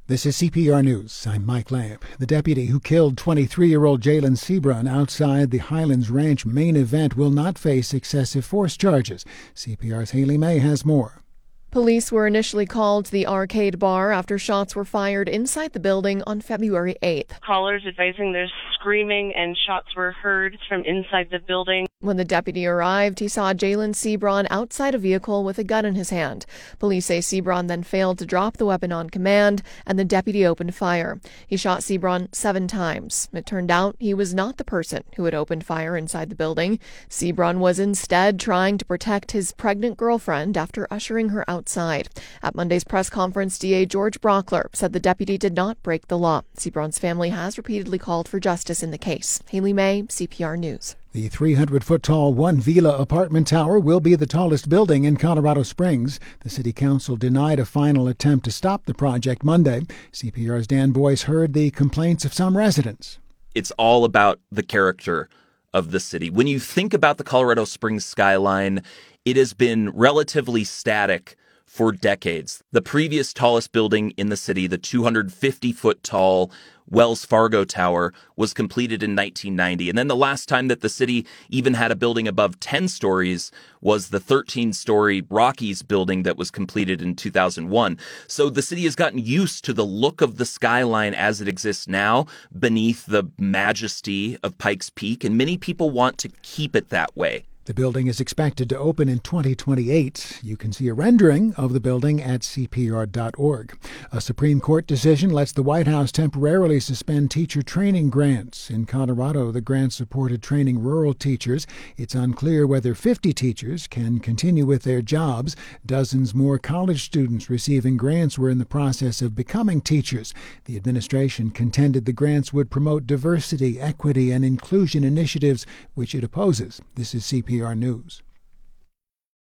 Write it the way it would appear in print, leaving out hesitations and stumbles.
This is CPR News. I'm Mike Lamb. The deputy who killed 23-year-old Jalen Seabron outside the Highlands Ranch main event will not face excessive force charges. CPR's Haley May has more. Police were initially called to the Arcade Bar after shots were fired inside the building on February 8th. Callers advising there's screaming and shots were heard from inside the building. When the deputy arrived, he saw Jalen Seabron outside a vehicle with a gun in his hand. Police say Seabron then failed to drop the weapon on command, and the deputy opened fire. He shot Seabron 7 times. It turned out he was not the person who had opened fire inside the building. Seabron was instead trying to protect his pregnant girlfriend after ushering her outside. At Monday's press conference, DA George Brockler said the deputy did not break the law. Seabron's family has repeatedly called for justice in the case. Haley May, CPR News. The 300-foot-tall One Villa apartment tower will be the tallest building in Colorado Springs. The city council denied a final attempt to stop the project Monday. CPR's Dan Boyce heard the complaints of some residents. It's all about the character of the city. When you think about the Colorado Springs skyline, it has been relatively static for decades. The previous tallest building in the city, the 250-foot-tall Wells Fargo Tower, was completed in 1990. And then the last time that the city even had a building above 10 stories was the 13-story Rockies building that was completed in 2001. So the city has gotten used to the look of the skyline as it exists now, beneath the majesty of Pikes Peak, and many people want to keep it that way. The building is expected to open in 2028. You can see a rendering of the building at CPR.org. A Supreme Court decision lets the White House temporarily suspend teacher training grants. In Colorado, the grant supported training rural teachers. It's unclear whether 50 teachers can continue with their jobs. Dozens more college students receiving grants were in the process of becoming teachers. The administration contended the grants would promote diversity, equity, and inclusion initiatives, which it opposes. This is CPR News.